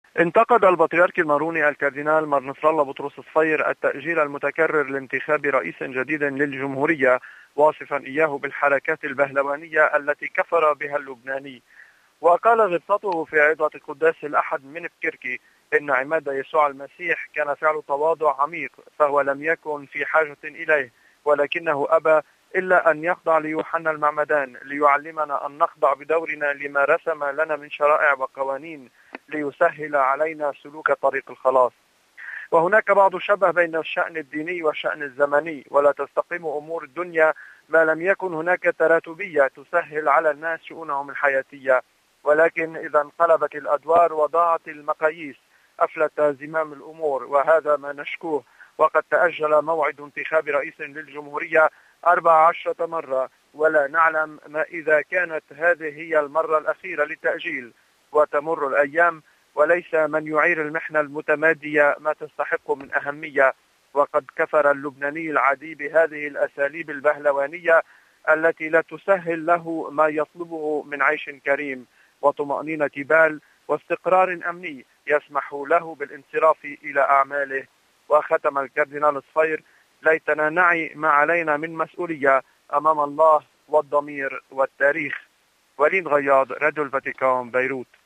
انتقد البطريرك الماروني الكاردينال مار نصر الله بطرس صفير التأجيل المتكرر لانتخاب رئيس جديد للجمهورية، واصفا إياه بالحركات البهلوانية التي كفر بها اللبناني. وقال غبطته في عظة قداس الأحد من بكركي إن عماد يسوع المسيح كان فعل تواضع عميق، فهو لم يكن في حاجة إليه، ولكنه أبى إلا أن يخضع ليوحنا المعمدان ليعلمنا أن نخضع بدورنا لما رسم لنا من شرائع وقوانين ليسهل علينا سلوك طريق الخلاص. وهناك بعض شبه بين الشأن الديني والشأن الزمني، ولا تستقيم أمور الدنيا ما لم يكن هناك تراتبية تسهل على الناس شؤونهم الحياتية. ولكن إذا انقلبت الأدوار وضاعت المقاييس أفلت زمام الأمور، وهذا ما نشكوه. وقد تأجل موعد انتخاب رئيس للجمهورية 14 مرة، ولا نعلم ما إذا كانت هذه هي المرة الأخيرة للتأجيل. وتمر الأيام وليس من يعير المحنة المتمادية ما تستحق من أهمية. وقد كفر اللبناني العادي بهذه الأساليب البهلوانية التي لا تسهل له ما يطلبه من عيش كريم وطمأنينة بال واستقرار أمني يسمح له بالانصراف إلى أعماله. وختم الكاردينال صفير: ليتنا نعي ما علينا من مسؤولية أمام الله والضمير والتاريخ. وليد غياض، راديو الفاتيكان، بيروت.